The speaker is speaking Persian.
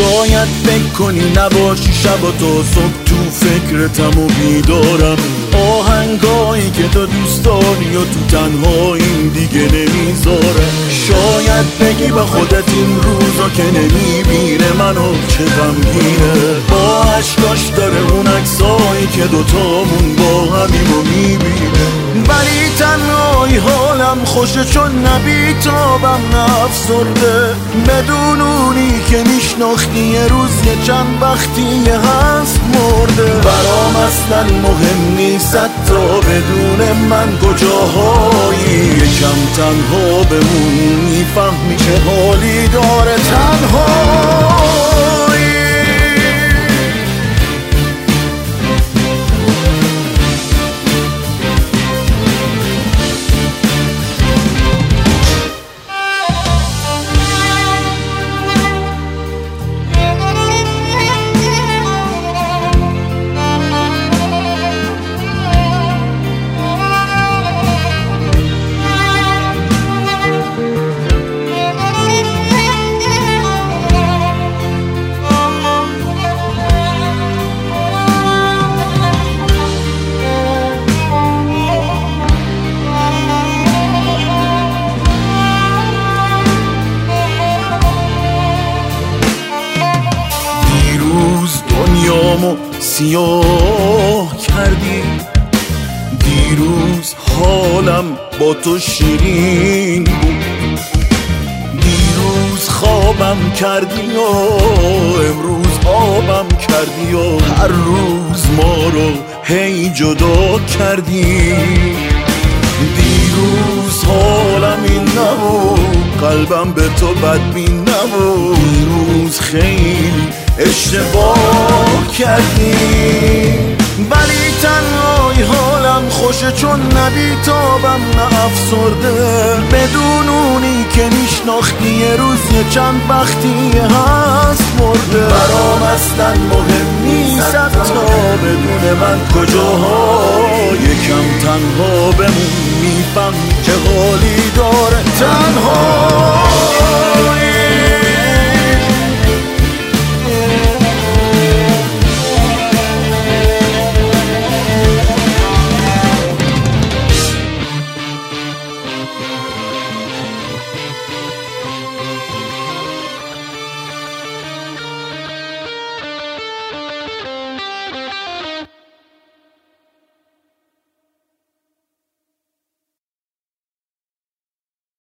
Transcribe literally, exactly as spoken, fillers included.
شاید فکر کنی نباشی شب و تا صبح تو فکرتم و بیدارم. آهنگایی که تو دوست داری و تو تنهاییم دیگه نمیذاره. شاید بگی به خودت این روزا که نمیبینه منو چه غمگینه. با عشقاش داره اون عکسایی که دوتامون با همیم و میبینه. ولی تنهایی حالم خوشه چون نبیتابم نفسرده. بدون اونی که میشناختی یه روز یه چند وقتی یه هست مرده. برام اصلا مهم نیست تا بدون من کجاهایی. یکم تنها بمون میفهمی چه حالی داره تنهایی. دنیامو سیاه کردی، دیروز حالم با تو شیرین بود. دیروز خوابم کردی و امروز آبم کردی و هر روز ما رو هی جدا کردی. دیروز حالم این نبود، قلبم به تو بدبین نبود. دیروز خیلی اشتباه کردی. ولی تنهایی حالم خوشه چون نبیتابم نه افسرده. بدون اونی که میشناختی یه روز یه چند وقتی هست مرده. برام اصلا مهم نیست تا بدون من کجاها. یکم تنها بمون میفهم که حالی داره تنها.